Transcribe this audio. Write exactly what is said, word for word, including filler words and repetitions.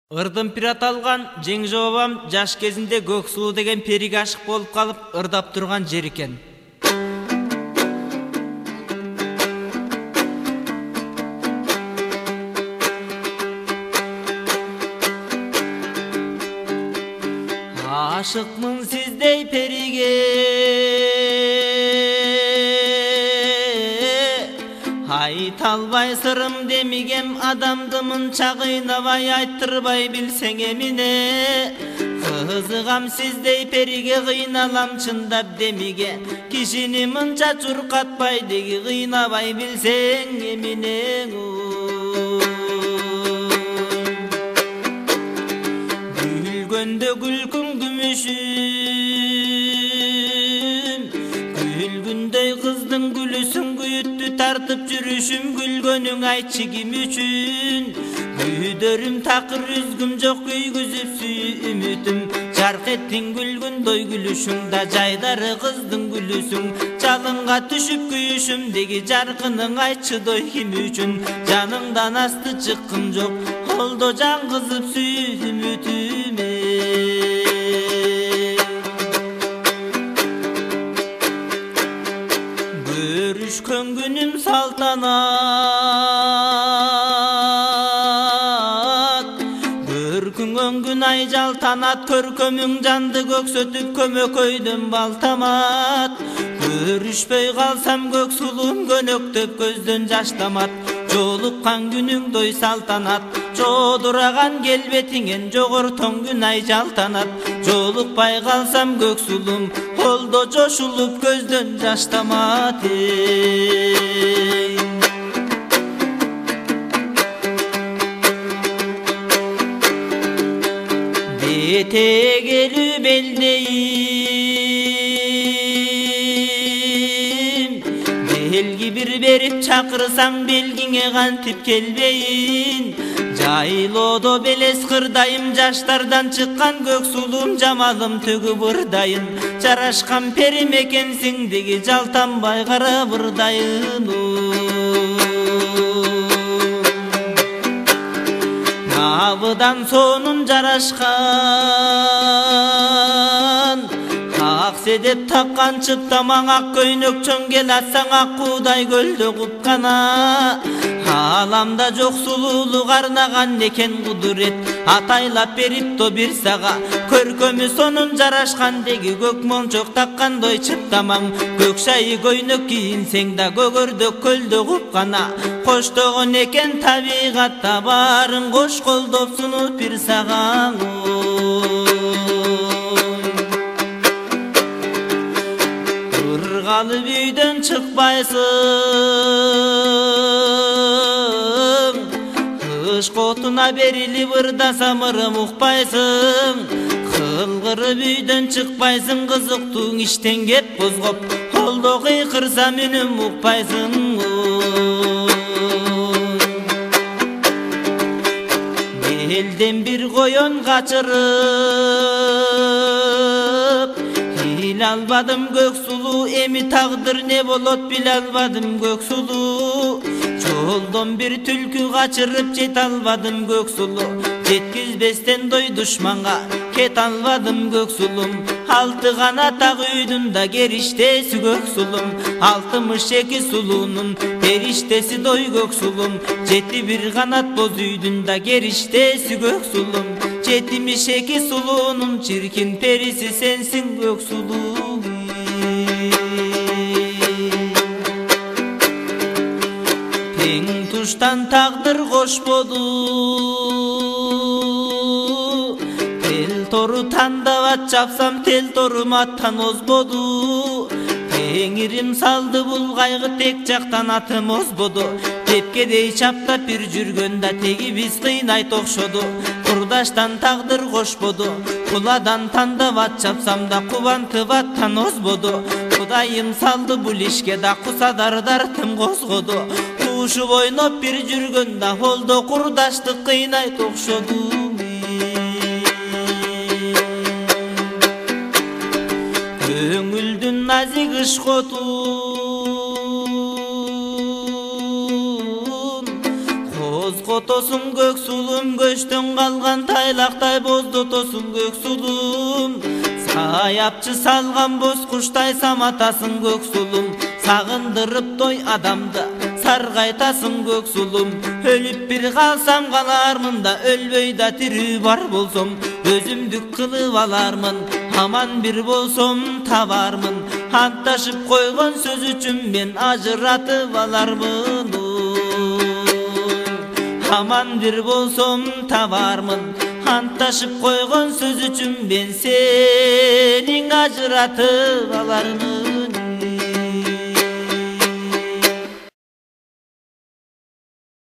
Ырдын пират алган Жеңжо бабам жаш кезинде Көксулуу деген периге ашык болуп калып, ырдап турган жер экен. Ашыкмын сиздей периге, айта албай сырым демигем, адамдымын чагыйнабай айттырбай билсең эмине. Кызыгам сиздей периге, кыйналам чындап демиге, кишини мынча чуркатпай деги кыйнабай билсең эмине. Гүлгөндө күлкүң күмүшүм, күлгүндөй кыздың гүлүсүң, күйүттү тартып жүрүшүм, күлгөнүң айтчы ким үчүн. Күйдөрүм такыр үзгүм жок, күйгүзүп сүй үмүтүм, жарк еттиң күлгүндөй гүлүшүң да, жайдары кыздың гүлүсүң, жалынга түшүп күйүшүм деги жаркының айтчы дой ким үчүн. Жаныңдан асты чыккым жок, олдо жан кызып сүй үмүтүмө. Көрүшкөн күнүм салтанат, көркүңөн күн ай жалтанат, көркөмүң жанды көксөтүп көмөкөйдөн балтамат. Көрүшпөй калсам Көксулуум көнөктөп көздөн жаш тамат, жолуккан күнүң дой салтанат, жодураган келбетиңен жогортон күн ай жалтанат. Жолукпай калсам Көксулуум, колдо жошулуп көздөн жаш тамат. Бетегелүү белдейин, белги бир берип чакырсаң, белгиңе кантип келбейин. Жайлоодо белес кырдайым, жаштардан чыккан Көксулуум, жамалым төгүп ырдайын. Жарашкан перим экенсиң деги жалтанбай карап ырдайын. Абыдан сонун жарашкан, ак седеп таккан чыптамаң, ак көйнөк чөңгел атсаң, ак куудай көлдө купкана. Аламда жок сулуулук арнаган экен кудурет, атайлап берипто бир сага. Көркөмү сонун жарашкан деги көк мончок таккандой чыптамаң. Көк шайы көйнөк кийинсең да, көгөрдө көлдө купкана. Коштогон экен табигатта барын, кош колдоп сунуп бир сагаң. Ыргалып үйдөн чыкпайсың, кыш котуна берилип ырдасам ырым укпайсың. Кылгырып үйдөн чыкпайсың, кызыктууң иштен кеп козгоп, колдо кыйкырсам үнүм укпайсың. Элден бир коён качырып, биле албадым Көксулуу, эми тагдыр не болот биле албадым Көксулуу. Жолдон бир түлкү качырып, жете албадым Көксулуу, жеткизбестен дой душманга кете албадым Көксулуум. Алты канат ак үйдүн да кериштеси Көксулуум, алтымыш эки сулуунун периштеси дой Көксулуум. Жети бир канат боз үйдүн да кериштеси Көксулуум, жетимиш эки сулуунун чиркин периси сенсиң Көксулуум. Тең туштан тагдыр кошподу, тел тору тандабат чапсам, тел торум аттан озбоду. Теңирим салды бул кайгы, тек жактан атым озбоду. Тепкедей чаптап бир жүргөндө теги биз кыйнайт окшоду. Курдаштан тагдыр кошподу, куладан тандабат чапсам да, кубантып аттан озбоду. Кудайым салды бул ишке да, кусадардар тым козгоду. Кушуп ойноп бир жүргөндө, колдо курдаштык кыйнайт окшоду. Көңүлдүн назик ышкотун, козгот боздотосуң көксулум, көчтөн калган тайлактай боздотосуң көксулум. Саяпчы салган боз куштай саматасың көксулум, сагындырып той адамды саргайтасың көксулум. Өлүп бир калсам калармын да, өлбөй да тирүү бар болсом, өзүмдүк кылып алармын, аман бир болсом табармын. Анташып койгон сөз үчүн мен ажыратып алармын, аман бир болсом табармын. Анташып койгон сөз үчүн мен сениң ажыратып алармын.